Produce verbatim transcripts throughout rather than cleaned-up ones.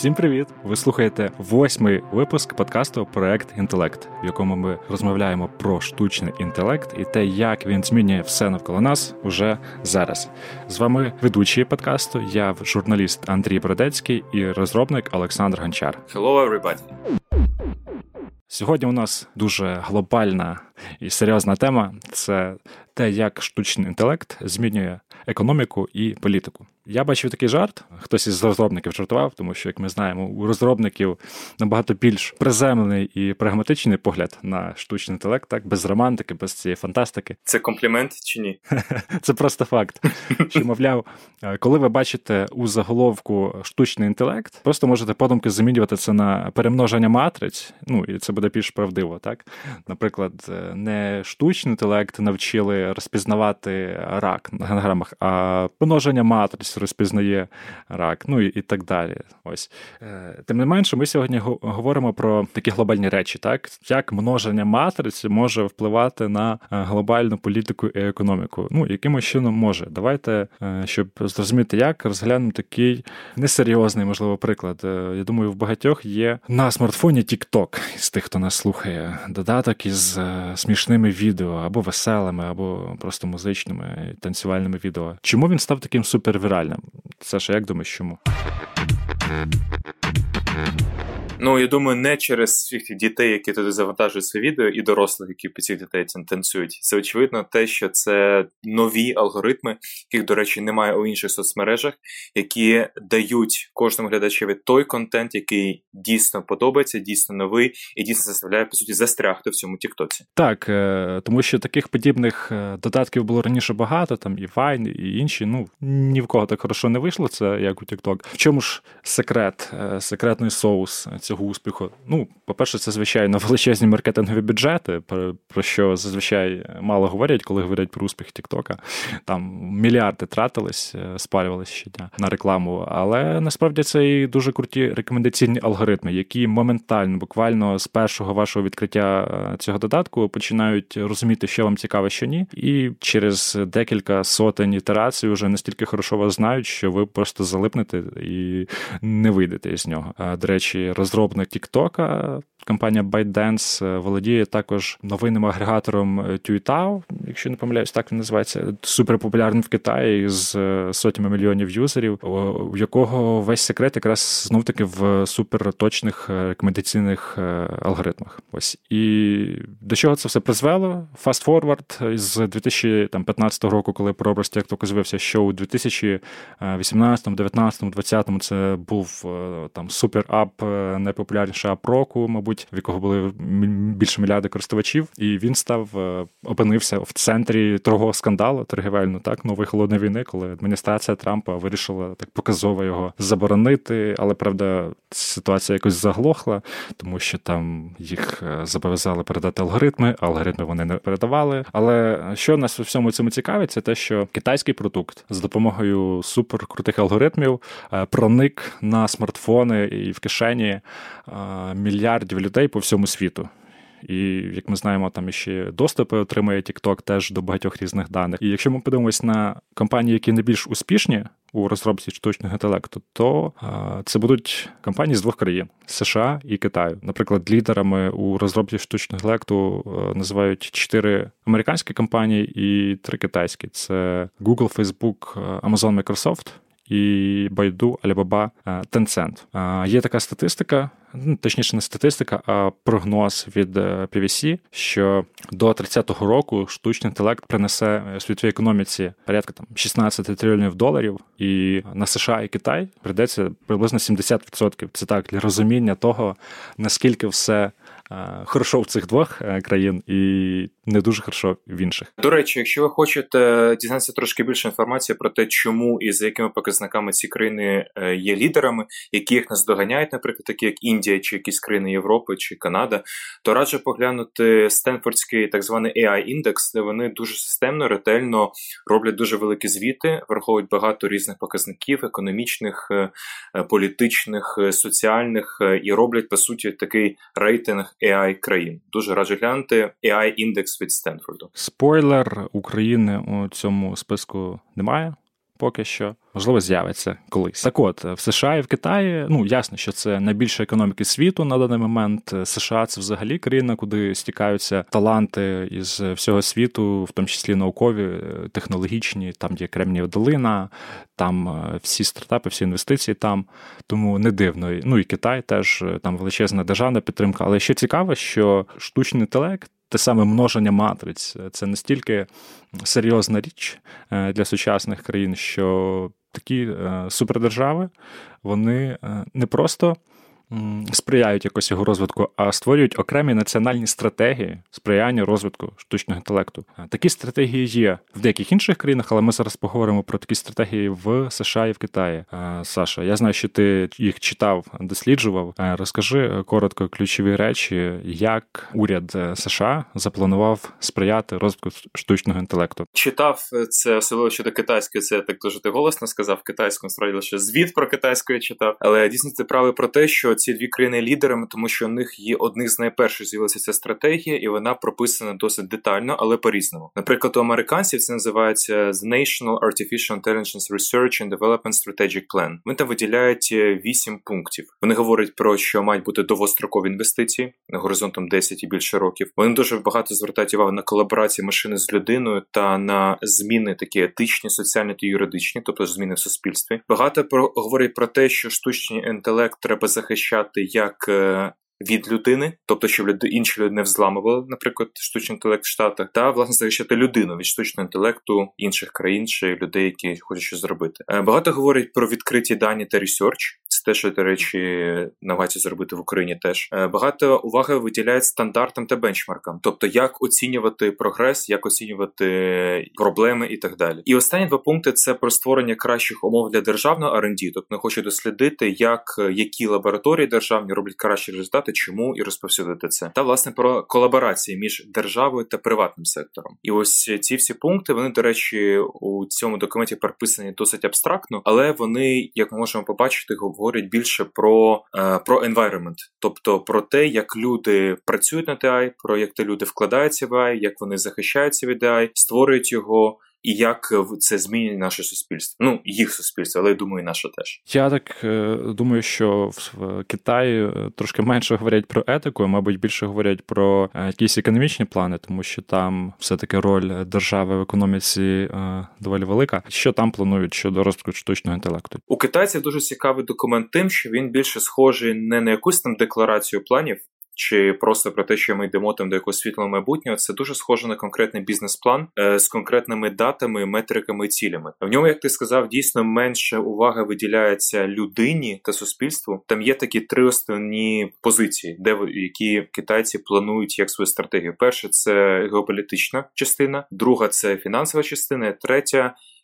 Всім привіт! Ви слухаєте восьмий випуск подкасту «Проект Інтелект», в якому ми розмовляємо про штучний інтелект і те, як він змінює все навколо нас уже зараз. З вами ведучий подкасту, я журналіст Андрій Бродецький і розробник Олександр Гончар. Hello, everybody! Сьогодні у нас дуже глобальна і серйозна тема – це те, як штучний інтелект змінює економіку і політику. Я бачив такий жарт, хтось із розробників жартував, тому що, як ми знаємо, у розробників набагато більш приземлений і прагматичний погляд на штучний інтелект, так, без романтики, без цієї фантастики. Це комплімент чи ні? Це просто факт. Що, мовляв, коли ви бачите у заголовку штучний інтелект, просто можете подумки замінювати це на перемноження матриць, ну, і це буде більш правдиво, так? Наприклад, не штучний інтелект навчили розпізнавати рак на генограмах, а множення матриць розпізнає рак, ну і, і так далі. Ось. Тим не менше, ми сьогодні говоримо про такі глобальні речі, так? Як множення матриць може впливати на глобальну політику і економіку. Ну, якимось чином може. Давайте, щоб зрозуміти, як, розглянемо такий несерйозний, можливо, приклад. Я думаю, в багатьох є на смартфоні TikTok, з тих, хто нас слухає, додаток із смішними відео, або веселими, або просто музичними, танцювальними відео. Чому він став таким супервіральним? Саша, як думаєш, чому? Ну, я думаю, не через всіх дітей, які туди завантажують своє відео, і дорослих, які під цих дітей танцюють. Це, очевидно, те, що це нові алгоритми, яких, до речі, немає у інших соцмережах, які дають кожному глядачеві той контент, який дійсно подобається, дійсно новий і дійсно заставляє, по суті, застрягти в цьому тіктоці. Так, тому що таких подібних додатків було раніше багато, там і Vine, і інші, ну, ні в кого так хорошо не вийшло, це як у TikTok. В чому ж секрет, секретний соус цього успіху? Ну, по-перше, це, звичайно, величезні маркетингові бюджети, про, про що зазвичай мало говорять, коли говорять про успіх Тіктока. Там мільярди тратились, спалювалися щодня на рекламу, але насправді це і дуже круті рекомендаційні алгоритми, які моментально, буквально з першого вашого відкриття цього додатку починають розуміти, що вам цікаво, що ні, і через декілька сотень ітерацій вже настільки хорошо вас знають, що ви просто залипнете і не вийдете з нього. До речі, розробник Тіктока, компанія ByteDance, володіє також новинним агрегатором Tuitao, якщо не помиляюсь, так він називається, суперпопулярним в Китаї з сотнями мільйонів юзерів, у якого весь секрет якраз знов-таки в суперточних рекомендаційних алгоритмах. Ось. І до чого це все призвело? Fast forward з дві тисячі п'ятнадцятого року, коли про образ TikTok з'явився, що у дві тисячі вісімнадцятому, дев'ятнадцятому, двадцятому це був там супер-ап, найпопулярніший ап року, мабуть, в якого були більше мільярда користувачів, і він став, опинився в центрі торгового скандалу, торгівельно, так, нової холодної війни, коли адміністрація Трампа вирішила так показово його заборонити, але, правда, ситуація якось заглохла, тому що там їх зобов'язали передати алгоритми, алгоритми вони не передавали. Але що нас у всьому цьому цікавить, це те, що китайський продукт з допомогою суперкрутих алгоритмів проник на смартфони і в кишені мільярдів людей по всьому світу. І, як ми знаємо, там іще доступи отримує TikTok теж до багатьох різних даних. І якщо ми подивимось на компанії, які найбільш успішні у розробці штучного інтелекту, то а, це будуть компанії з двох країн – США і Китаю. Наприклад, лідерами у розробці штучного інтелекту а, називають чотири американські компанії і три китайські. Це Google, Facebook, Amazon, Microsoft і Baidu, Alibaba, Tencent. Є така статистика, точніше не статистика, а прогноз від пі ві сі, що до тридцятого року штучний інтелект принесе світовій економіці порядка там шістнадцять трильйонів доларів, і на США і Китай прийдеться приблизно сімдесят відсотків. Це так, для розуміння того, наскільки все хорошо в цих двох країн і не дуже хорошо в інших. До речі, якщо ви хочете дізнатися трошки більше інформації про те, чому і за якими показниками ці країни є лідерами, які їх наздоганяють, наприклад, такі як Індія чи якісь країни Європи чи Канада, то раджу поглянути Стенфордський так званий ей ай-індекс, де вони дуже системно, ретельно роблять дуже великі звіти, враховують багато різних показників, економічних, політичних, соціальних, і роблять, по суті, такий рейтинг ей ай-країн. Дуже раджу глянути ей ай-індекс від Стенфорду. Спойлер, України у цьому списку немає. поки що. Можливо, з'явиться колись. Так от, в США і в Китаї, ну, ясно, що це найбільша економіки світу на даний момент. США – це взагалі країна, куди стікаються таланти із всього світу, в тому числі наукові, технологічні, там є Кремнієва долина, там всі стартапи, всі інвестиції там, тому не дивно. Ну і Китай теж, там величезна державна підтримка. Але ще цікаво, що штучний інтелект, те саме множення матриць, це настільки серйозна річ для сучасних країн, що такі супердержави, вони не просто сприяють якось його розвитку, а створюють окремі національні стратегії сприяння розвитку штучного інтелекту. Такі стратегії є в деяких інших країнах, але ми зараз поговоримо про такі стратегії в США і в Китаї. Саша, я знаю, що ти їх читав, досліджував. Розкажи коротко ключові речі, як уряд США запланував сприяти розвитку штучного інтелекту. Читав це, особливо щодо китайської, це так дуже ти голосно сказав, китайською, насправді лише звіт про китайську я читав. Але дійсно ти правий про те, що ці дві країни лідерами, тому що у них є одних з найперших з'явилася ця стратегія, і вона прописана досить детально, але по-різному. Наприклад, у американців це називається The National Artificial Intelligence Research and Development Strategic Plan. Вони там виділяють вісім пунктів. Вони говорять про, що мають бути довгострокові інвестиції горизонтом десять і більше років. Вони дуже багато звертають увагу на колаборацію машини з людиною та на зміни такі етичні, соціальні та юридичні, тобто зміни в суспільстві. Багато про, говорять про те, що штучний інтелект треба захищати як від людини, тобто, щоб люди, інші люди не взламували, наприклад, штучний інтелект в Штатах, та, власне, захищати людину від штучного інтелекту інших країн чи людей, які хочуть щось зробити. Багато говорять про відкриті дані та ресерч. Це те, що, до речі, намагаються зробити в Україні теж. Багато уваги виділяють стандартам та бенчмаркам, тобто, як оцінювати прогрес, як оцінювати проблеми і так далі. І останні два пункти – це про створення кращих умов для державного ар енд ді, тобто, вони хочуть дослідити, як, які лабораторії державні роблять кращі результати, чому і розповсюдити це. Та, власне, про колаборації між державою та приватним сектором. І ось ці всі пункти, вони, до речі, у цьому документі прописані досить абстрактно, але вони, як ми можемо побачити, говорять більше про, е, про environment, тобто про те, як люди працюють над ей ай, про як те люди вкладаються в ей ай, як вони захищаються від ей ай, створюють його, і як це змінює наше суспільство. Ну, їх суспільство, але, я думаю, і наше теж. Я так е, думаю, що в Китаї трошки менше говорять про етику, а, мабуть, більше говорять про е, якісь економічні плани, тому що там все-таки роль держави в економіці е, доволі велика. Що там планують щодо розвитку штучного інтелекту? У китайців дуже цікавий документ тим, що він більше схожий не на якусь там декларацію планів, чи просто про те, що ми йдемо там до якогось світлого майбутнього, це дуже схоже на конкретний бізнес-план е, з конкретними датами, метриками і цілями. В ньому, як ти сказав, дійсно менше уваги виділяється людині та суспільству. Там є такі три основні позиції, де які китайці планують як свою стратегію. Перше – це геополітична частина, друга – це фінансова частина, третя –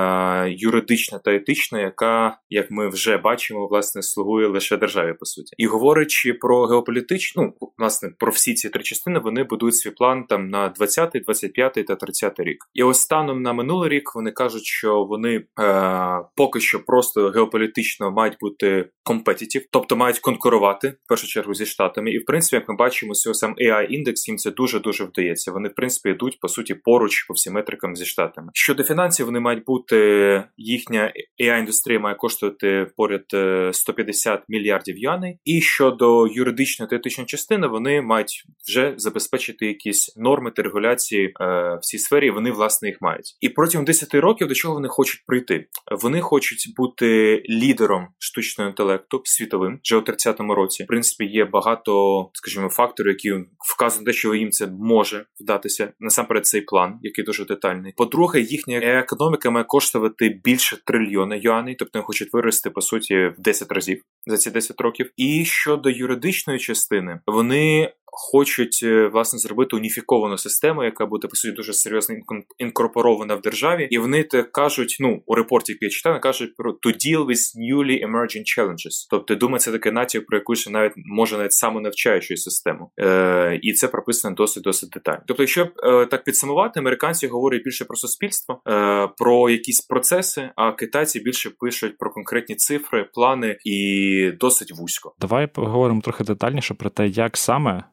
Е, юридична та етична, яка, як ми вже бачимо, власне, слугує лише державі, по суті. І говорячи про геополітичну, ну, власне, про всі ці три частини, вони будують свій план там на двадцятий, двадцять п'ятий та тридцятий рік. І ось станом на минулий рік вони кажуть, що вони е, поки що просто геополітично мають бути competitive, тобто мають конкурувати, в першу чергу, зі Штатами. І, в принципі, як ми бачимо, з цього сам ей ай-індекс, їм це дуже-дуже вдається. Вони, в принципі, йдуть, по суті, поруч по всім метрикам зі Штатами. Щодо фінансів, вони мають бути, їхня ей ай-індустрія має коштувати поряд сто п'ятдесят мільярдів юаней. І щодо юридичної та етичної частини, вони мають вже забезпечити якісь норми та регуляції е, в цій сфері, і вони, власне, їх мають. І протягом десять років до чого вони хочуть прийти? Вони хочуть бути лідером штучного інтелекту світовим вже у тридцятому році. В принципі, є багато, скажімо, факторів, які вказують на те, що їм це може вдатися. Насамперед, цей план, який дуже детальний. По-друге, їхня економіка має коштувати більше трильйона юаней, тобто вони хочуть вирости, по суті, в десять разів за ці десять років. І щодо юридичної частини, вони хочуть, власне, зробити уніфіковану систему, яка буде, по суті, дуже серйозно інкорпорована в державі. І вони так кажуть, ну, у репорті, який я читав, кажуть про to deal with newly emerging challenges. Тобто, думаю, це таке натяк про якусь навіть, може, навіть самонавчаючу систему. Е, і це прописано досить-досить детально. Тобто, якщо е, так підсумувати, американці говорять більше про суспільство, е, про якісь процеси, а китайці більше пишуть про конкретні цифри, плани і досить вузько. Давай поговоримо трохи детальніше про те, як саме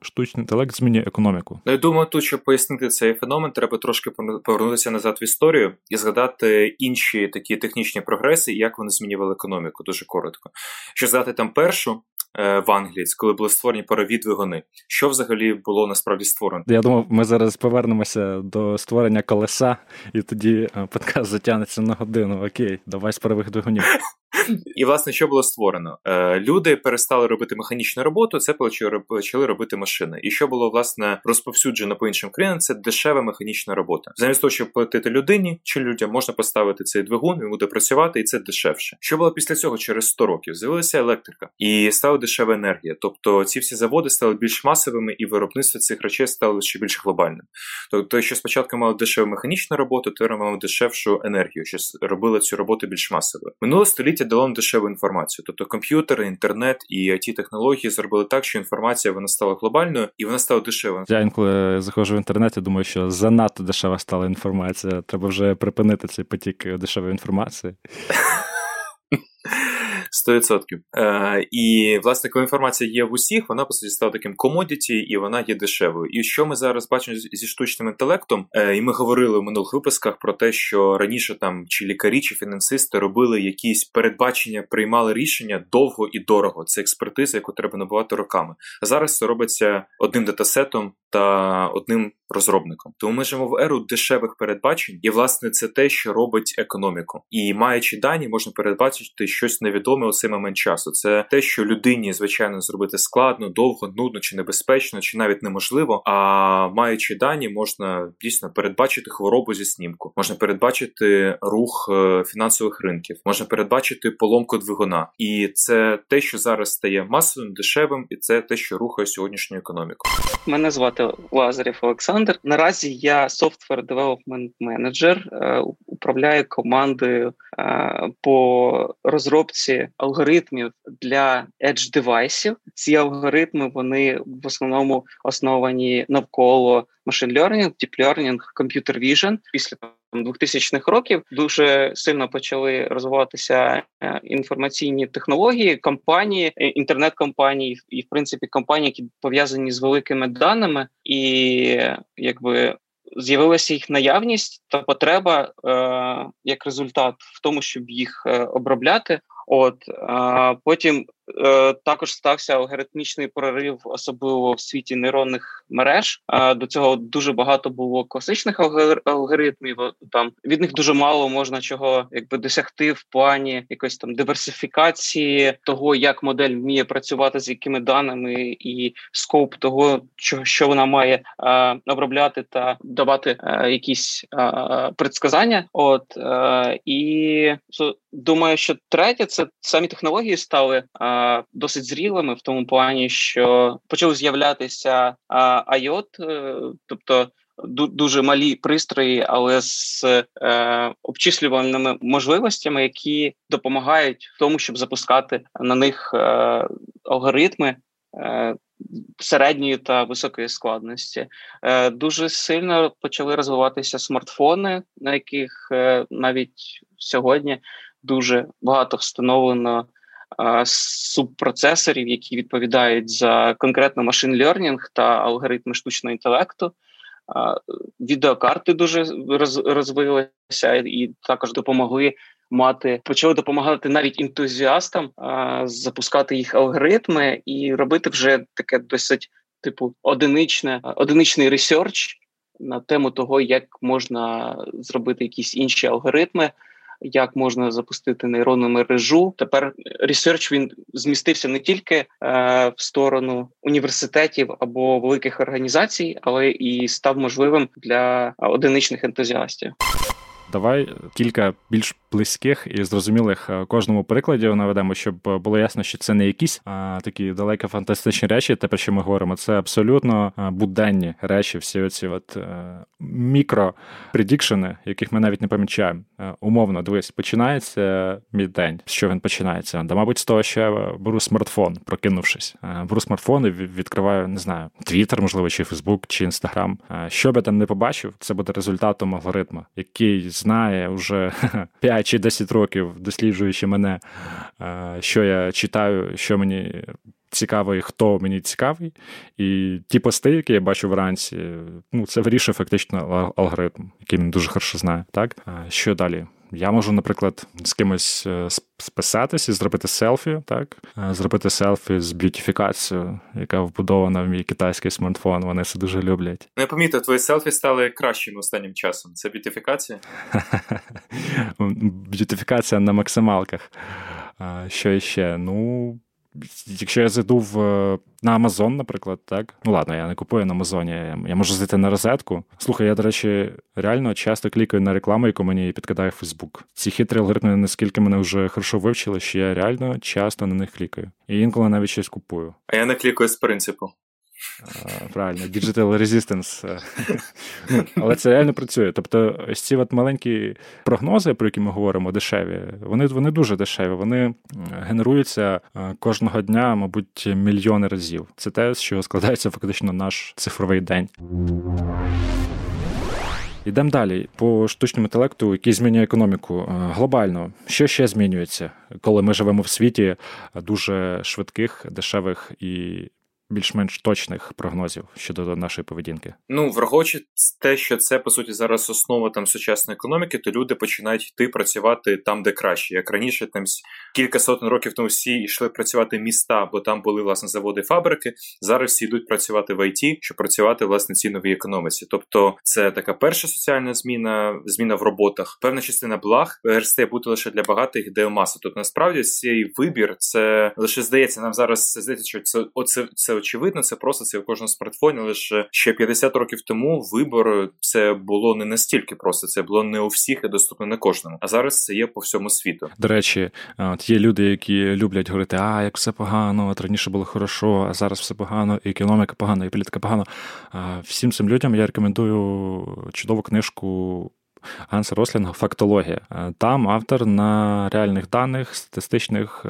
штучний інтелект змінює економіку. Ну, я думаю, тут, щоб пояснити цей феномен, треба трошки повернутися назад в історію і згадати інші такі технічні прогреси, і як вони змінювали економіку, дуже коротко. Що згадати там першу, в Англії, коли були створені парові двигуни. Що взагалі було насправді створено? Я думав, ми зараз повернемося до створення колеса, і тоді подкаст затягнеться на годину. Окей, давай з парових двигунів. І, власне, що було створено? Люди перестали робити механічну роботу, це почали робити машини. І що було, власне, розповсюджено по іншим країнам, це дешева механічна робота. Замість того, щоб платити людині чи людям, можна поставити цей двигун, він буде працювати, і це дешевше. Що було після цього? Через сто років з'явилася електрика. І стала дешева енергія. Тобто ці всі заводи стали більш масовими, і виробництво цих речей стало ще більш глобальним. Тобто, що спочатку мали дешеву механічну роботу, то мали дешевшу енергію, що робила цю роботу більш масовою. Минуле століття дало нам дешеву інформацію. Тобто комп'ютери, інтернет і ай ті-технології зробили так, що інформація вона стала глобальною і вона стала дешевою. Я інколи заходжу в інтернет і думаю, що занадто дешева стала інформація. Треба вже припинити цей потік дешевої інформації. сто відсотків. Е, і, власне, коли інформація є в усіх, вона, по суті, стала таким комодіті, і вона є дешевою. І що ми зараз бачимо зі штучним інтелектом, е, і ми говорили в минулих випусках про те, що раніше там чи лікарі, чи фінансисти робили якісь передбачення, приймали рішення довго і дорого. Це експертиза, яку треба набувати роками. А зараз це робиться одним датасетом та одним розробником. Тому ми живемо в еру дешевих передбачень, і, власне, це те, що робить економіку. І, маючи дані, можна передбачити щось невідоме у цей момент часу. Це те, що людині, звичайно, зробити складно, довго, нудно чи небезпечно, чи навіть неможливо, а маючи дані, можна дійсно передбачити хворобу зі снімку, можна передбачити рух фінансових ринків, можна передбачити поломку двигуна. І це те, що зараз стає масовим, дешевим, і це те, що рухає сьогоднішню економіку. Мене звати Лазарєв Олександр. Наразі я Software Development Manager, управляю командою по розробці алгоритмів для Edge-девайсів. Ці алгоритми, вони в основному основані навколо machine learning, deep learning, computer vision. Після двохтисячних років дуже сильно почали розвиватися інформаційні технології, компанії, інтернет-компанії і, в принципі, компанії, які пов'язані з великими даними, і якби з'явилася їх наявність та потреба е, як результат в тому, щоб їх е, обробляти. От а потім е, також стався алгоритмічний прорив, особливо в світі нейронних мереж. А до цього дуже багато було класичних алгоритмів. Там від них дуже мало можна чого якби досягти в плані якоїсь там диверсифікації того, як модель вміє працювати з якими даними, і скоп того, що, що вона має е, обробляти та давати е, якісь е, предсказання. От е, і думаю, що третє це самі технології стали а, досить зрілими в тому плані, що почали з'являтися а, ай о ті, тобто ду- дуже малі пристрої, але з е, обчислювальними можливостями, які допомагають в тому, щоб запускати на них е, алгоритми е, середньої та високої складності. Е, дуже сильно почали розвиватися смартфони, на яких е, навіть сьогодні дуже багато встановлено а, субпроцесорів, які відповідають за конкретно машин learning та алгоритми штучного інтелекту. А, відеокарти дуже роз, розвилися і також допомогли мати, почали допомагати навіть ентузіастам а, запускати їх алгоритми і робити вже таке досить типу одиничне, одиничний ресерч на тему того, як можна зробити якісь інші алгоритми, як можна запустити нейронну мережу. Тепер ресерч, він змістився не тільки е, в сторону університетів або великих організацій, але і став можливим для одиничних ентузіастів. Давай кілька більш близьких і зрозумілих кожному прикладі наведемо, щоб було ясно, що це не якісь а, такі далеко фантастичні речі, те, про що ми говоримо, це абсолютно буденні речі, всі оці от мікро-предікшени, яких ми навіть не помічаємо. Умовно, дивись, починається мій день. З що він починається? Да, мабуть, з того, що я беру смартфон, прокинувшись. Беру смартфон і відкриваю, не знаю, Твіттер, можливо, чи Фейсбук, чи Інстаграм. Що б я там не побачив, це буде результатом алгоритму, який знає вже п'ять чи десять років, досліджуючи мене, що я читаю, що мені цікавий, хто мені цікавий. І ті пости, які я бачу вранці, ну, це вирішує фактично алгоритм, який він дуже хорошо знає. Так? А що далі? Я можу, наприклад, з кимось списатись і зробити селфі, так? Зробити селфі з б'ютифікацією, яка вбудована в мій китайський смартфон. Вони це дуже люблять. Ну, я помітив, твої селфі стали кращими останнім часом. Це б'ютифікація? Б'ютифікація на максималках. Що іще? Ну, якщо я зайду в, на Amazon, наприклад, так? Ну, ладно, я не купую на Амазоні, я можу зайти на розетку. Слухай, я, до речі, реально часто клікаю на рекламу, яку мені підкидає Facebook. Ці хитрі алгоритми наскільки мене вже хорошо вивчили, що я реально часто на них клікаю. І інколи навіть щось купую. А я не клікаю з принципу. Правильно, digital resistance. Але це реально працює. Тобто ось ці от маленькі прогнози, про які ми говоримо, дешеві, вони, вони дуже дешеві. Вони генеруються кожного дня, мабуть, мільйони разів. Це те, з чого складається фактично наш цифровий день. Йдемо далі. По штучному інтелекту, який змінює економіку глобально. Що ще змінюється, коли ми живемо в світі дуже швидких, дешевих і більш-менш точних прогнозів щодо нашої поведінки? Ну, враховуючи те, що це, по суті, зараз основа там сучасної економіки, то люди починають йти працювати там, де краще. Як раніше, там кілька сотень років тому всі йшли працювати в міста, бо там були, власне, заводи і фабрики. Зараз всі йдуть працювати в ай ті, щоб працювати, власне, в цій новій економіці. Тобто це така перша соціальна зміна, зміна в роботах. Певна частина благ перестає бути лише для багатих, де маса. Тобто, насправді, цей вибір, це лише здається, нам зараз здається, що це, оце, це очевидно, це просто це в кожному смартфоні, лише ще п'ятдесят років тому вибор це було не настільки просто, це було не у всіх і доступно не кожному. А зараз це є по всьому світу. До речі, от є люди, які люблять говорити, а, як все погано, от раніше було хорошо, а зараз все погано, і економіка погана, і політика погано. Всім цим людям я рекомендую чудову книжку Ганса Рослінга «Фактологія». Там автор на реальних даних, статистичних,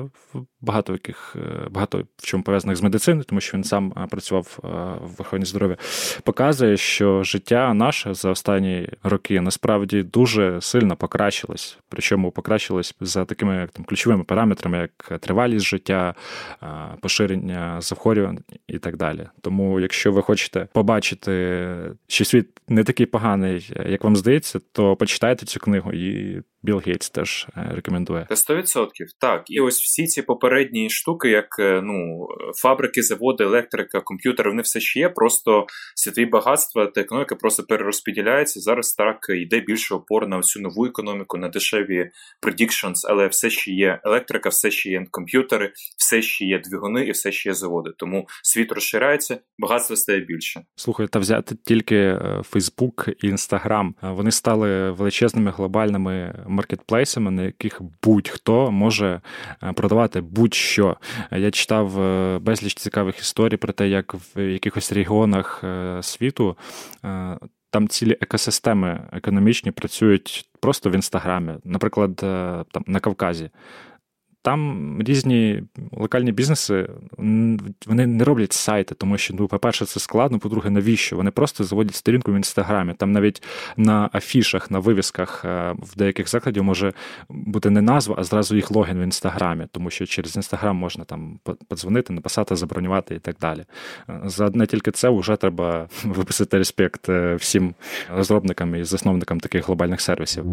багато яких, багато в чому пов'язаних з медициною, тому що він сам працював в охороні здоров'я, показує, що життя наше за останні роки насправді дуже сильно покращилось. Причому покращилось за такими там ключовими параметрами, як тривалість життя, поширення захворювань і так далі. Тому, якщо ви хочете побачити, що світ не такий поганий, як вам здається, то почитайте цю книгу, і Білл Гейтс теж рекомендує. сто відсотків. Так. І ось всі ці попередні штуки, як ну, фабрики, заводи, електрика, комп'ютери, вони все ще є, просто світові багатства та економіка просто перерозподіляється. Зараз так йде більше опор на цю нову економіку, на дешеві predictions, але все ще є електрика, все ще є комп'ютери, все ще є двигуни і все ще є заводи. Тому світ розширяється, багатство стає більше. Слухай, та взяти тільки Facebook і Instagram. Вони стали величезними глобальними маркетплейсами, на яких будь-хто може продавати будь-що. Я читав безліч цікавих історій про те, як в якихось регіонах світу там цілі екосистеми економічні працюють просто в Інстаграмі. Наприклад, там на Кавказі. Там різні локальні бізнеси, вони не роблять сайти, тому що, ну, по-перше, це складно, по-друге, навіщо? Вони просто заводять сторінку в Інстаграмі. Там навіть на афішах, на вивісках в деяких закладів може бути не назва, а зразу їх логін в Інстаграмі, тому що через Інстаграм можна там подзвонити, написати, забронювати і так далі. За одне тільки це вже треба виписати респект всім розробникам і засновникам таких глобальних сервісів.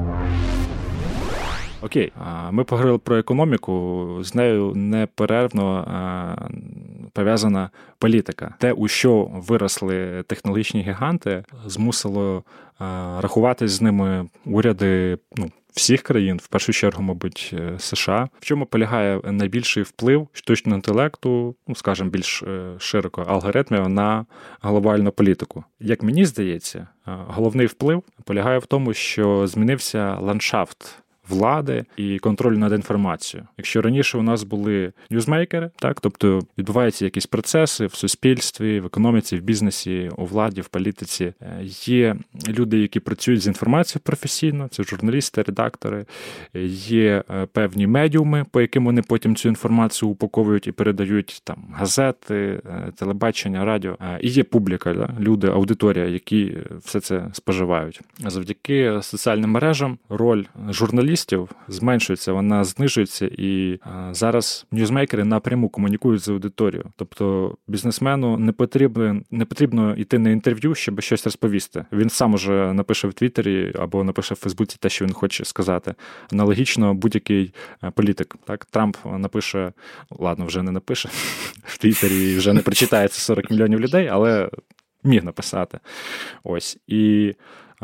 Окей, ми поговорили про економіку, з нею неперервно пов'язана політика. Те, у що виросли технологічні гіганти, змусило рахуватись з ними уряди, ну, всіх країн, в першу чергу, мабуть, США. В чому полягає найбільший вплив штучного інтелекту, ну, скажімо, більш широко, алгоритмів на глобальну політику? Як мені здається, головний вплив полягає в тому, що змінився ландшафт влади і контролю над інформацією. Якщо раніше у нас були ньюзмейкери, так, тобто відбуваються якісь процеси в суспільстві, в економіці, в бізнесі, у владі, в політиці, є люди, які працюють з інформацією професійно, це журналісти, редактори, є певні медіуми, по яким вони потім цю інформацію упаковують і передають, там, газети, телебачення, радіо, і є публіка, да, люди, аудиторія, які все це споживають. Завдяки соціальним мережам роль журналістів популістів зменшується, вона знижується, і зараз ньюзмейкери напряму комунікують з аудиторією. Тобто бізнесмену не потрібно, не потрібно йти на інтерв'ю, щоб щось розповісти. Він сам уже напише в Твіттері або напише в Фейсбуці те, що він хоче сказати. Аналогічно будь-який політик. Так, Трамп напише, ладно, вже не напише в Твіттері, вже не прочитається сорок мільйонів людей, але міг написати. Ось. І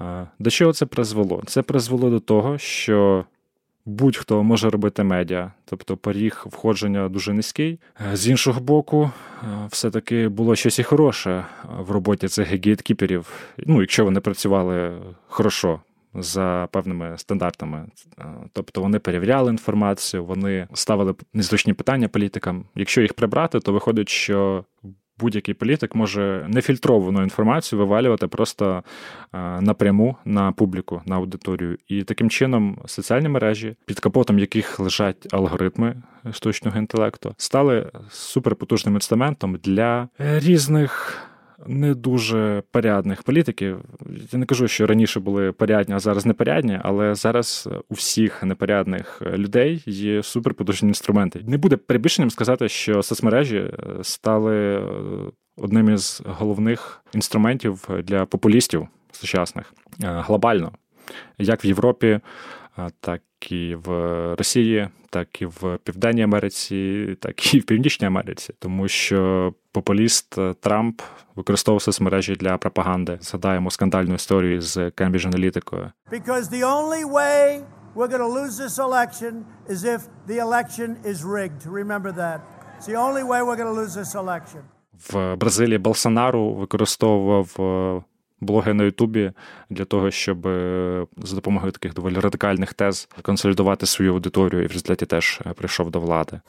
до чого це призвело? Це призвело до того, що будь-хто може робити медіа, тобто поріг входження дуже низький. З іншого боку, все-таки було щось і хороше в роботі цих гейткіперів, ну, якщо вони працювали хорошо, за певними стандартами. Тобто вони перевіряли інформацію, вони ставили незручні питання політикам. Якщо їх прибрати, то виходить, що будь-який політик може нефільтровану інформацію вивалювати просто напряму на публіку, на аудиторію. І таким чином соціальні мережі, під капотом яких лежать алгоритми штучного інтелекту, стали суперпотужним інструментом для різних не дуже порядних політиків. Я не кажу, що раніше були порядні, а зараз непорядні, але зараз у всіх непорядних людей є суперпотужні інструменти. Не буде перебільшенням сказати, що соцмережі стали одним із головних інструментів для популістів сучасних глобально, як в Європі, так і в Росії, так і в Південній Америці, так і в Північній Америці. Тому що популіст Трамп використовував соцмережі для пропаганди. Згадаємо скандальну історію з Cambridge Analytica. Because the only way we're going to lose this election is if the election is rigged. Remember that. It's the only way we're going to lose this election. В Бразилії Болсонару використовував блоги на Ютубі для того, щоб за допомогою таких доволі радикальних тез консолідувати свою аудиторію, і в результаті теж прийшов до влади.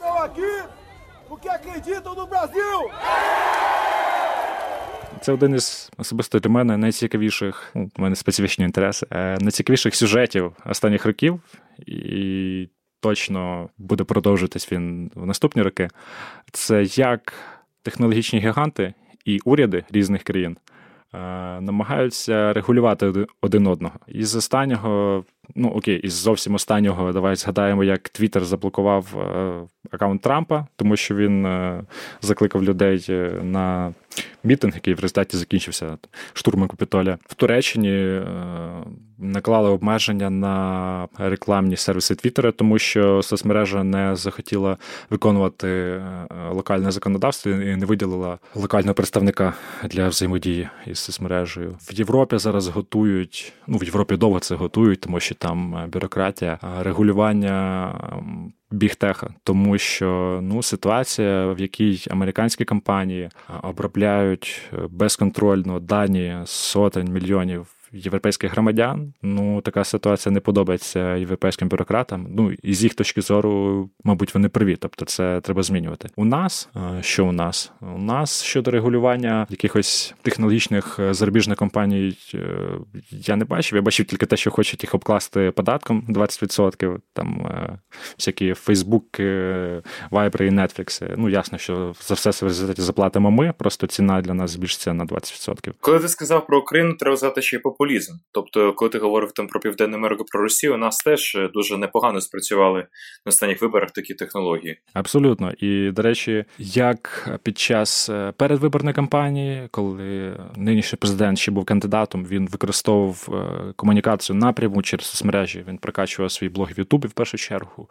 Це один із особисто для мене найцікавіших, ну, у мене специфічні інтереси, найцікавіших сюжетів останніх років, і точно буде продовжуватись він в наступні роки. Це як технологічні гіганти і уряди різних країн намагаються регулювати один одного. Із останнього, ну окей, із зовсім останнього, давай згадаємо, як Твіттер заблокував аккаунт Трампа, тому що він закликав людей на мітинг, який в результаті закінчився штурмом Капітолія. В Туреччині наклали обмеження на рекламні сервіси Твіттера, тому що соцмережа не захотіла виконувати локальне законодавство і не виділила локального представника для взаємодії із соцмережею. В Європі зараз готують, ну в Європі довго це готують, тому що там бюрократія, регулювання бігтеха, тому що ну ситуація, в якій американські компанії обробляють безконтрольно дані сотень мільйонів європейських громадян, ну така ситуація не подобається європейським бюрократам. Ну і з їх точки зору, мабуть, вони праві. Тобто це треба змінювати. У нас, що у нас? У нас щодо регулювання якихось технологічних зарубіжних компаній я не бачив. Я бачив тільки те, що хочуть їх обкласти податком двадцять відсотків. Там всякі Facebook, Viber і Netflix. Ну ясно, що за все це в результаті заплатимо ми, просто ціна для нас збільшиться на двадцять відсотків. Коли ти сказав про Україну, треба сказати, що і популізм. Тобто, коли ти говорив там про Південну Америку, про Росію, у нас теж дуже непогано спрацювали на останніх виборах такі технології. Абсолютно. І, до речі, як під час передвиборної кампанії, коли нинішній президент ще був кандидатом, він використовував комунікацію напряму через соцмережі, він прокачував свій блог в Ютубі в першу чергу.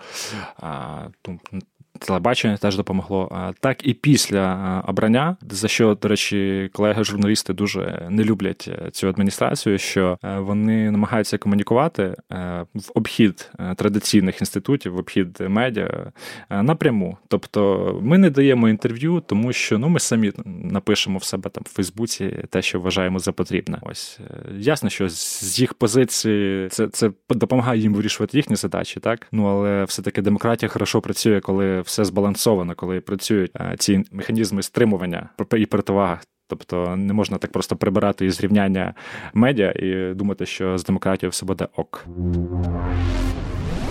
Телебачення теж допомогло. Так і після обрання, за що, до речі, колеги-журналісти дуже не люблять цю адміністрацію, що вони намагаються комунікувати в обхід традиційних інститутів, в обхід медіа напряму. Тобто ми не даємо інтерв'ю, тому що ну, ми самі напишемо в себе там в Фейсбуці те, що вважаємо за потрібне. Ось ясно, що з їх позиції це, це допомагає їм вирішувати їхні задачі, так? Ну, але все-таки демократія хорошо працює, коли все збалансовано, коли працюють ці механізми стримування і противага. Тобто не можна так просто прибирати із рівняння медіа і думати, що з демократією все буде ок.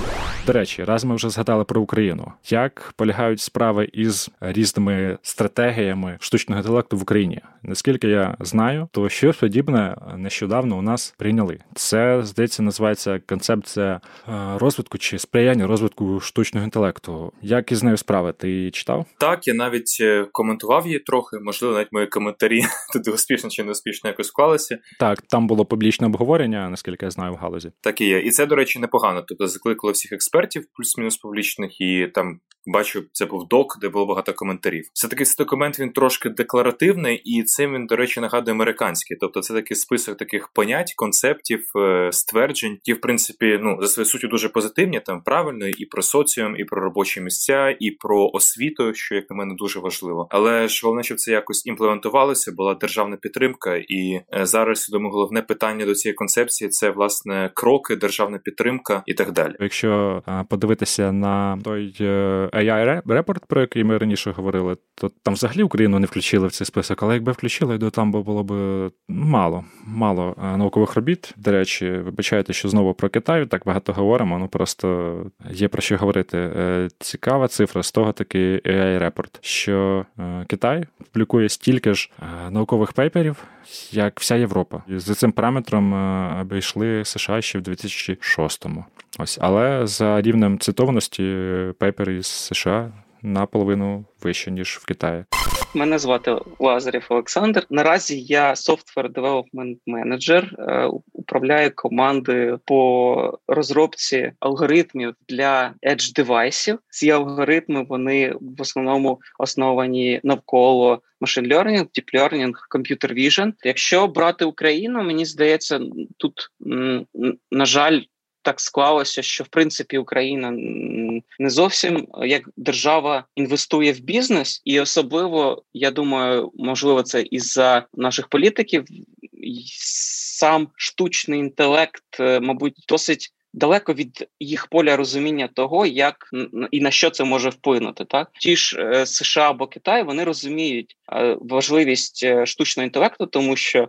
До речі, раз ми вже згадали про Україну. Як полягають справи із різними стратегіями штучного інтелекту в Україні? Наскільки я знаю, то щось подібне нещодавно у нас прийняли. Це, здається, називається концепція розвитку чи сприяння розвитку штучного інтелекту. Як із нею справи? Ти читав? Так, я навіть коментував її трохи. Можливо, навіть мої коментарі туди успішно чи неуспішно якось вклалися. Так, там було публічне обговорення, наскільки я знаю, в галузі. Так і є. І це, до речі, непогано. Тобто закликали всіх експертів, плюс-мінус публічних, і там бачу, це був док, де було багато коментарів. Все-таки цей документ, він трошки декларативний, і цим він, до речі, нагадує американський. Тобто це такий список таких понять, концептів, стверджень, які, в принципі, ну, за своєю суттю дуже позитивні, там правильно, і про соціум, і про робочі місця, і про освіту, що, як на мене, дуже важливо. Але ж головне, щоб це якось імплементувалося, була державна підтримка, і зараз, я думаю, головне питання до цієї концепції – це, власне, кроки, державна підтримка і так далі. Якщо подивитися на той ей ай-репорт, про який ми раніше говорили, то там взагалі Україну не включили в цей список, але якби включили, то там було б мало, мало наукових робіт. До речі, вибачайте, що знову про Китай так багато говоримо, ну просто є про що говорити. Цікава цифра з того таки ей ай-репорт, що Китай публікує стільки ж наукових пейперів, як вся Європа. І за цим параметром обійшли США ще в дві тисячі шостому. Ось, але за рівнем цитованості пейпери із США наполовину вище, ніж в Китаї. Мене звати Лазарєв Олександр. Наразі я Software Development Manager, управляю командою по розробці алгоритмів для Edge-девайсів. Ці алгоритми, вони в основному основані навколо machine learning, deep learning, computer vision. Якщо брати Україну, мені здається, тут, на жаль, так склалося, що, в принципі, Україна не зовсім як держава інвестує в бізнес, і особливо, я думаю, можливо, це із-за наших політиків, сам штучний інтелект, мабуть, досить далеко від їх поля розуміння того, як і на що це може вплинути. Так? Ті ж США або Китай, вони розуміють важливість штучного інтелекту, тому що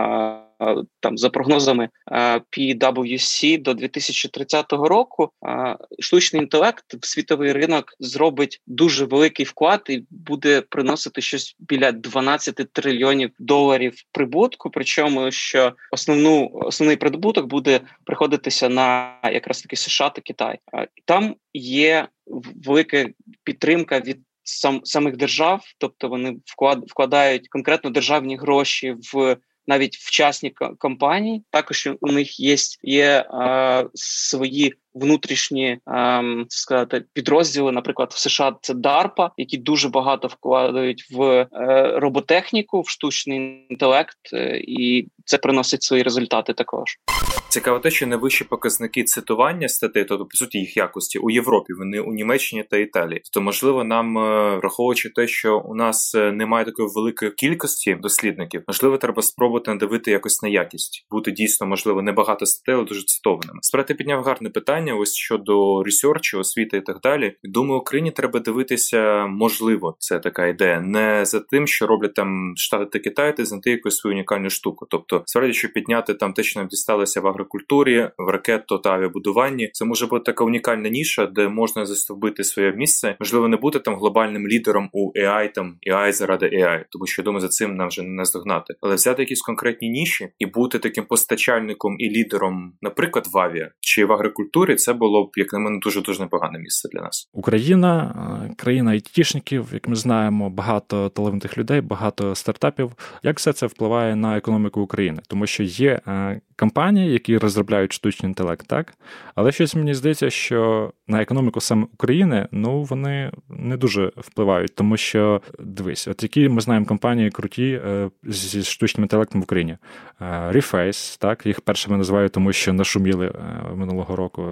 там за прогнозами пі дабл ю сі до дві тисячі тридцятого року штучний інтелект в світовий ринок зробить дуже великий вклад і буде приносити щось біля дванадцять трильйонів доларів прибутку, причому що основну, основний прибуток буде приходитися на якраз таки США та Китай. Там є велика підтримка від сам, самих держав, тобто вони вклад, вкладають конкретно державні гроші в навіть в частні компанії. Також у них є, є е, свої внутрішні е, сказати, підрозділи, наприклад, в США це дарпа, які дуже багато вкладають в е, роботехніку, в штучний інтелект, е, і це приносить свої результати також. Цікаво те, що найвищі показники цитування статей, тобто, по суті, їх якості у Європі, вони у Німеччині та Італії. Тобто, можливо, нам, враховуючи те, що у нас немає такої великої кількості дослідників, можливо, треба спробувати надавити якось на якість. Бути дійсно, можливо, небагато статей, але дуже цитованими. Справді, ти підняв гарне питання ось щодо ресерчу, освіти і так далі. Думаю, Україні треба дивитися, можливо, це така ідея, не за тим, що роблять там Штати та Китай, та знайти якусь свою унікальну штуку. Тобто, справді, що підняти там те, що нам дісталося в агрокультурі, в ракето та авіабудуванні, це може бути така унікальна ніша, де можна застовбити своє місце. Можливо, не бути там глобальним лідером у ей ай, там ей ай заради ей ай, тому що, я думаю, за цим нам вже не наздогнати. Але взяти якісь конкретні ніші і бути таким постачальником і лідером, наприклад, в авіа чи в агрокультурі, це було б, як на мене, дуже-дуже непогане місце для нас. Україна, країна айтішників, як ми знаємо, багато талановитих людей, багато стартапів. Як все це впливає на економіку України? Тому що є компанії, які розробляють штучний інтелект, так? Але щось мені здається, що на економіку саме України, ну, вони не дуже впливають, тому що, дивись, от які ми знаємо компанії круті е, зі штучним інтелектом в Україні. Е, Reface, так? Їх першими називають, тому що нашуміли е, минулого року.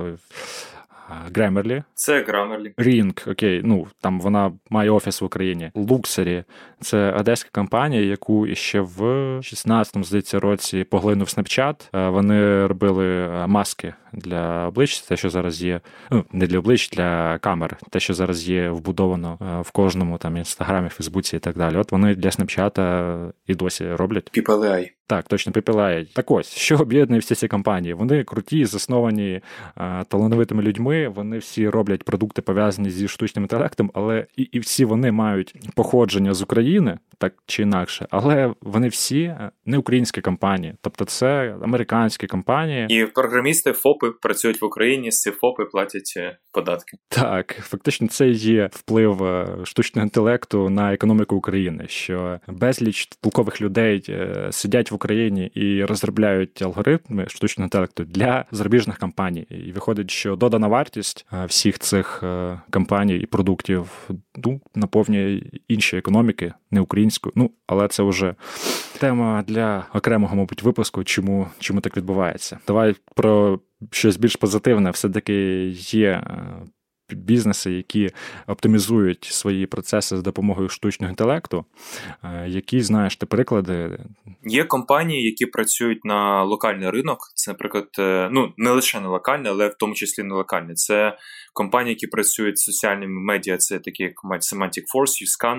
Grammarly. Це Grammarly. Ring, окей, ну, там вона має офіс в Україні. Luxury – це одеська компанія, яку ще в шістнадцятому, здається, році поглинув Snapchat. Вони робили маски для облич, те, що зараз є, ну, не для облич, для камер, те, що зараз є вбудовано в кожному там Інстаграмі, Фейсбуці і так далі. От вони для Snapchat і досі роблять. People ей ай. Так, точно, пі пі ел ай. Так ось, що об'єднує всі ці компанії? Вони круті, засновані а, талановитими людьми, вони всі роблять продукти, пов'язані зі штучним інтелектом, але і, і всі вони мають походження з України, так чи інакше, але вони всі не українські компанії, тобто це американські компанії. І програмісти, ФОПи працюють в Україні, ці ФОПи платять податки. Так, фактично це є вплив штучного інтелекту на економіку України, що безліч толкових людей сидять в Україні і розробляють алгоритми штучного інтелекту для зарубіжних компаній. І виходить, що додана вартість всіх цих компаній і продуктів ну, наповнює інші економіки, не українську. Ну, але це вже тема для окремого, мабуть, випуску, чому, чому так відбувається. Давай про щось більш позитивне. Все-таки є бізнеси, які оптимізують свої процеси з допомогою штучного інтелекту. Які, знаєш, ти приклади? Є компанії, які працюють на локальний ринок. Це, наприклад, ну, не лише на локальний, але в тому числі на локальний. Це компанії, які працюють з соціальними медіа, це такі, як Semantic Force, YouScan.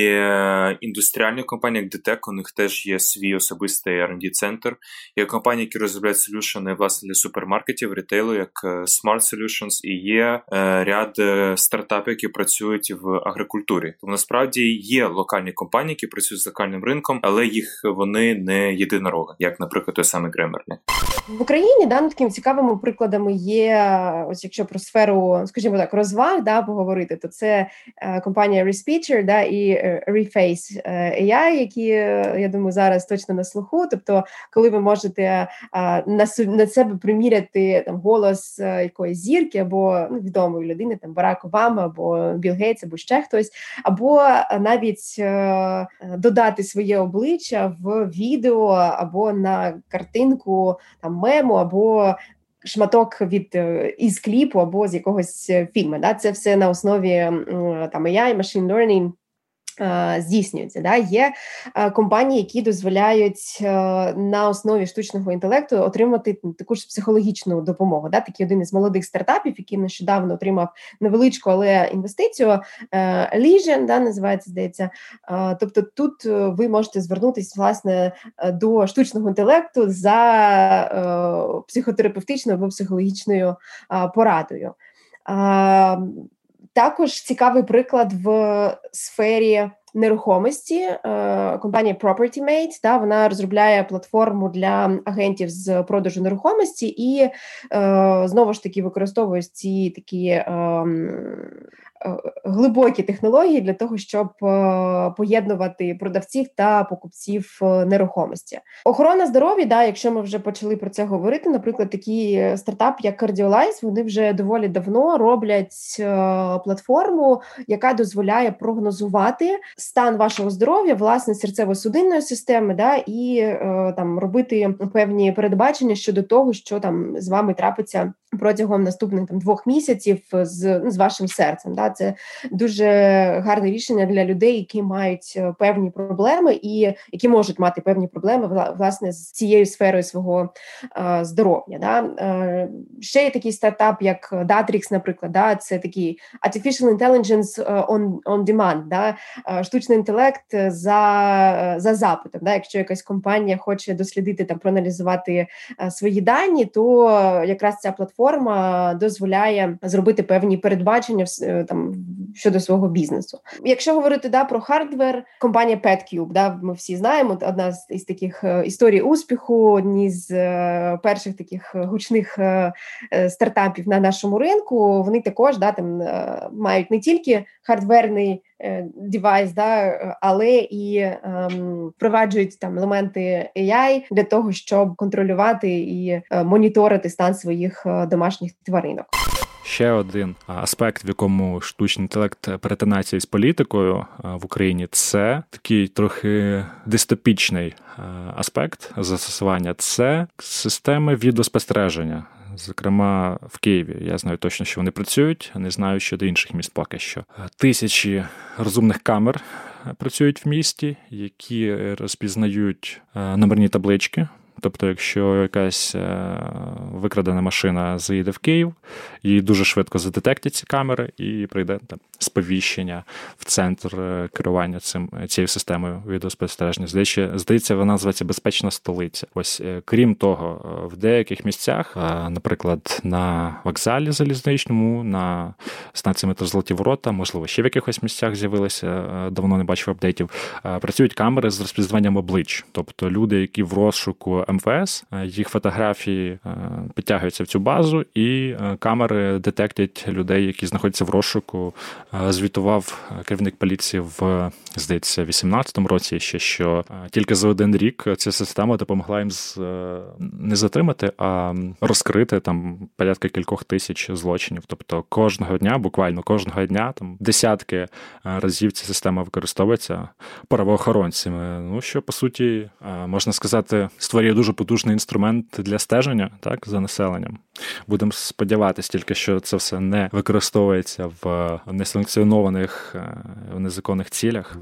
Є індустріальні компанії, як Detect, у них теж є свій особистий ар енд ді-центр. Є компанії, які розробляють солюшени, власне, для супермаркетів, рітейлу, як Smart Solutions, і є ряд стартапів, які працюють в агрикультурі. Тому, насправді, є локальні компанії, які працюють з локальним ринком, але їх вони не єдинороги, як, наприклад, той самий Grammarly. В Україні, да, такими цікавими прикладами є, ось якщо про сферу, скажімо так, розваг, да, поговорити, то це е, компанія Respeecher, да, і е, Reface ей ай, які, я думаю, зараз точно на слуху. Тобто, коли ви можете е, на, на себе приміряти там, голос е, якоїсь зірки або ну, відомої людини, там Барак Обама, або Білл Гейтс, або ще хтось, або навіть е, додати своє обличчя в відео або на картинку, там, мему, або шматок від із кліпу, або з якогось фільму. Да? Це все на основі там ей ай, machine learning здійснюється. Да? Є компанії, які дозволяють на основі штучного інтелекту отримати таку ж психологічну допомогу. Да? Такий один із молодих стартапів, який нещодавно отримав невеличку, але інвестицію, Legion, да, називається, здається. Тобто тут ви можете звернутися, власне, до штучного інтелекту за психотерапевтичною або психологічною порадою. Також цікавий приклад в сфері нерухомості. Компанія PropertyMate, да, вона розробляє платформу для агентів з продажу нерухомості і знову ж таки використовує ці такі глибокі технології для того, щоб поєднувати продавців та покупців нерухомості. Охорона здоров'я, да, якщо ми вже почали про це говорити, наприклад, такий стартап, як Cardiolize, вони вже доволі давно роблять платформу, яка дозволяє прогнозувати стан вашого здоров'я, власне, серцево-судинної системи, да, і там робити певні передбачення щодо того, що там з вами трапиться протягом наступних там двох місяців з, з вашим серцем. Да. Це дуже гарне рішення для людей, які мають певні проблеми і які можуть мати певні проблеми, власне, з цією сферою свого е, здоров'я. Да. Е, ще є такий стартап, як Datrix, наприклад. Да. Це такий Artificial Intelligence on, on Demand, да. Штучний інтелект за, за запитом. Да. Якщо якась компанія хоче дослідити, там, проаналізувати е, свої дані, то якраз ця платформа дозволяє зробити певні передбачення там щодо свого бізнесу. Якщо говорити да, про хардвер, компанія PetCube, да, ми всі знаємо, одна з, із таких історій успіху, одні з е, перших таких гучних е, стартапів на нашому ринку, вони також да, там, е, мають не тільки хардверний девайс, да, але і ем, впроваджують там елементи ей ай для того, щоб контролювати і е, моніторити стан своїх е, домашніх тваринок. Ще один аспект, в якому штучний інтелект перетинається із політикою в Україні, це такий трохи дистопічний аспект застосування. Це системи відеоспостереження. Зокрема, в Києві. Я знаю точно, що вони працюють, не знаю щодо інших міст поки що. Тисячі розумних камер працюють в місті, які розпізнають номерні таблички. Тобто, якщо якась викрадена машина заїде в Київ, її дуже швидко задетектять ці камери і прийде там сповіщення в центр керування цим цією системою відеоспостереження. Здається, здається, вона називається «Безпечна столиця». Ось, крім того, в деяких місцях, наприклад, на вокзалі залізничному, на станції метро Золоті Ворота, можливо, ще в якихось місцях з'явилися, давно не бачив апдейтів, працюють камери з розпізнаванням облич. Тобто люди, які в розшуку ем ве ес, їх фотографії підтягуються в цю базу, і камери детектять людей, які знаходяться в розшуку. Звітував керівник поліції в, здається, вісімнадцятому році ще, що тільки за один рік ця система допомогла їм з, не затримати, а розкрити там порядка кількох тисяч злочинів. Тобто кожного дня, буквально кожного дня, там десятки разів ця система використовується правоохоронцями. Ну, що, по суті, можна сказати, створює дуже потужний інструмент для стеження, так, за населенням. Будемо сподіватися тільки, що це все не використовується в несанкціонованих, в незаконних цілях.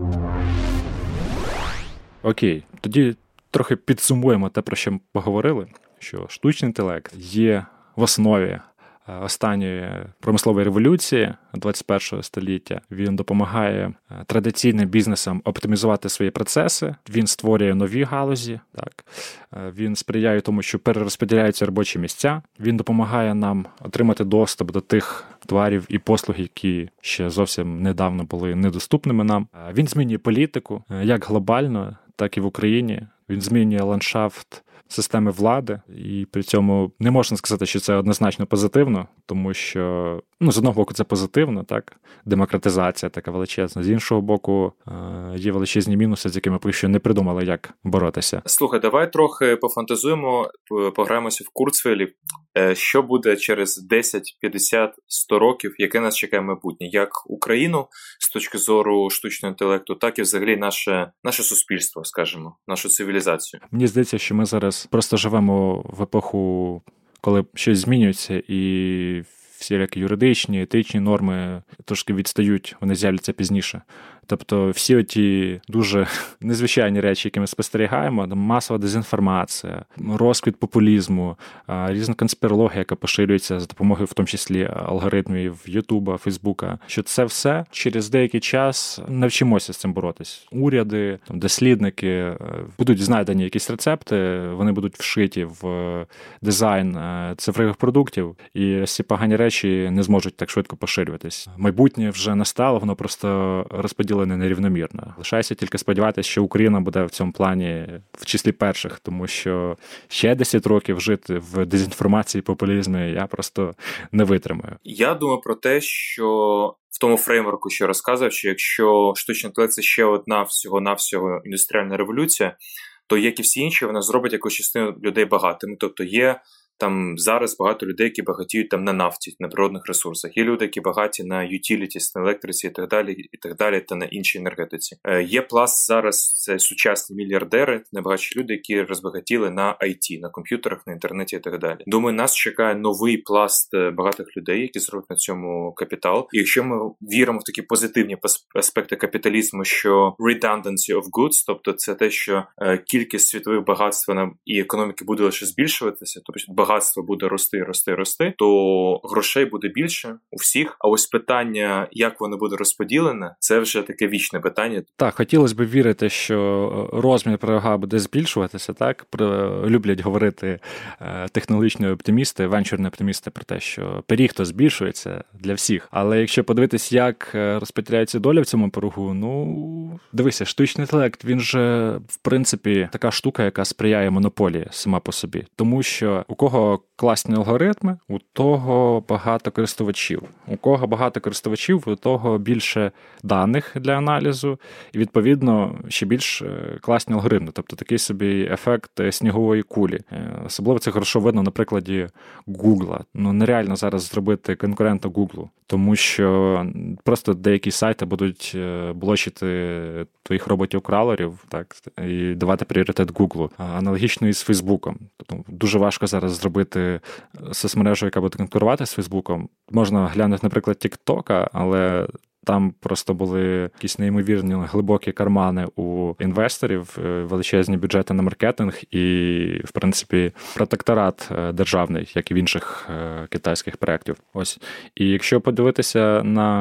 Окей, тоді трохи підсумуємо те, про що ми поговорили, що штучний інтелект є в основі останньої промислової революції двадцять першого століття. Він допомагає традиційним бізнесам оптимізувати свої процеси, він створює нові галузі, так. Він сприяє тому, що перерозподіляються робочі місця, він допомагає нам отримати доступ до тих товарів і послуг, які ще зовсім недавно були недоступними нам. Він змінює політику як глобально, так і в Україні. Він змінює ландшафт системи влади, і при цьому не можна сказати, що це однозначно позитивно, тому що, ну, з одного боку, це позитивно, так, демократизація така величезна, з іншого боку, є величезні мінуси, з якими поки що не придумали, як боротися. Слухай, давай трохи пофантазуємо, пограємося в Курцвейлі. Що буде через десять, п'ятдесят, сто років, яке нас чекає майбутнє? Як Україну з точки зору штучного інтелекту, так і взагалі наше, наше суспільство, скажімо, нашу цивілізацію? Мені здається, що ми зараз просто живемо в епоху, коли щось змінюється, і всілякі юридичні, етичні норми трошки відстають, вони з'являться пізніше. Тобто всі оті дуже незвичайні речі, які ми спостерігаємо, масова дезінформація, розквіт популізму, різна конспірологія, яка поширюється за допомогою в тому числі алгоритмів Ютуба, Фейсбука, що це все через деякий час навчимося з цим боротись. Уряди, там, дослідники, будуть знайдені якісь рецепти, вони будуть вшиті в дизайн цифрових продуктів, і ці погані речі не зможуть так швидко поширюватись. Майбутнє вже настало, воно просто розподілене нерівномірно. Лишається тільки сподіватися, що Україна буде в цьому плані в числі перших, тому що ще десять років жити в дезінформації, популізмі я просто не витримаю. Я думаю про те, що в тому фреймворку, що розказував, що якщо штучний інтелект – це ще одна всього-навсього індустріальна революція, то, як і всі інші, вона зробить якусь частину людей багатими. Тобто є там зараз багато людей, які багатіють там на нафті, на природних ресурсах. Є люди, які багаті на utilities, на електриці і так далі, і так далі, та на іншій енергетиці. Е, є пласт зараз, це сучасні мільярдери, найбагатші люди, які розбагатіли на ай ті, на комп'ютерах, на інтернеті і так далі. Думаю, нас чекає новий пласт багатих людей, які зроблять на цьому капітал. І якщо ми віримо в такі позитивні аспекти капіталізму, що redundancy of goods, тобто це те, що е, кількість світових багатств і економіки буде лише збільшуватися, тобто багатство буде рости, рости, рости, то грошей буде більше у всіх. А ось питання, як воно буде розподілене, це вже таке вічне питання. Так, хотілося б вірити, що розмір пирога буде збільшуватися, так? Люблять говорити технологічні оптимісти, венчурні оптимісти про те, що пиріг то збільшується для всіх. Але якщо подивитись, як розподіляється доля в цьому пирогу, ну, дивися, штучний інтелект, він же, в принципі, така штука, яка сприяє монополії сама по собі. Тому що у кого класні алгоритми, у того багато користувачів. У кого багато користувачів, у того більше даних для аналізу і, відповідно, ще більш класні алгоритми. Тобто такий собі ефект снігової кулі. Особливо це хорошо видно на прикладі Гугла. Ну, нереально зараз зробити конкурента Гуглу, тому що просто деякі сайти будуть блочити твоїх роботів-кралерів, так, і давати пріоритет Гуглу. Аналогічно і з Фейсбуком. Тобто дуже важко зараз зробити соцмережу, яка буде конкурувати з Фейсбуком. Можна глянути, наприклад, Тік-Тока, але там просто були якісь неймовірні глибокі кармани у інвесторів, величезні бюджети на маркетинг і, в принципі, протекторат державний, як і в інших китайських проєктів. Ось. І якщо подивитися на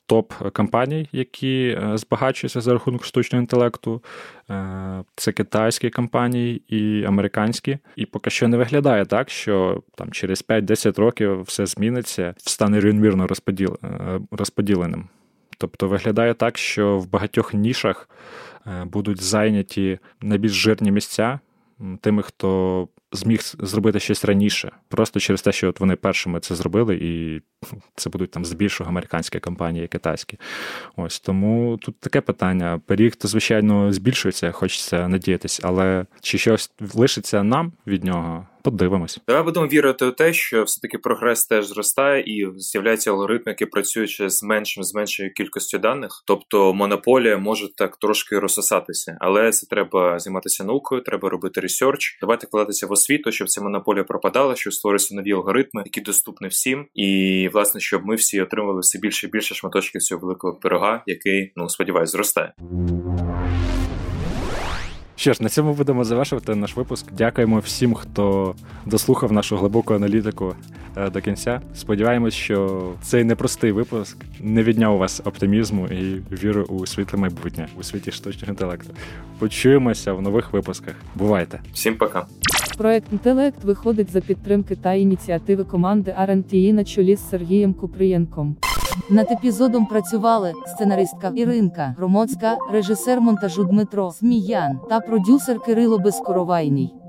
топ-компаній, які збагачуються за рахунок штучного інтелекту. Це китайські компанії і американські. І поки що не виглядає так, що там через п'ять-десять років все зміниться, стане рівномірно розподіл... розподіленим. Тобто виглядає так, що в багатьох нішах будуть зайняті найбільш жирні місця тими, хто зміг зробити щось раніше. Просто через те, що от вони першими це зробили, і це будуть там здебільшого американські компанії, китайські. Ось, тому тут таке питання. Пиріг, то, звичайно, збільшується, хочеться надіятись, але чи щось лишиться нам від нього? Подивимось. Давай будемо вірити у те, що все-таки прогрес теж зростає і з'являються алгоритми, які працюють з меншим, з меншою кількістю даних. Тобто монополія може так трошки розсосатися. Але це треба займатися наукою, треба робити ресерч, давайте вкладатися в освіту, щоб ця монополія пропадала, щоб створювалися нові алгоритми, які доступні всім. І, власне, щоб ми всі отримували все більше і більше шматочків цього великого пирога, який, ну, сподіваюсь, зростає. Що ж, на цьому будемо завершувати наш випуск. Дякуємо всім, хто дослухав нашу глибоку аналітику до кінця. Сподіваємось, що цей непростий випуск не відняв у вас оптимізму і віри у світле майбутнє, у світі штучного інтелекту. Почуємося в нових випусках. Бувайте! Всім пока! Проект «Інтелект» виходить за підтримки та ініціативи команди ар енд ті і на чолі з Сергієм Купрієнком. Над епізодом працювали сценаристка Іринка Громоцька, режисер монтажу Дмитро Зміян та продюсер Кирило Безкоровайний.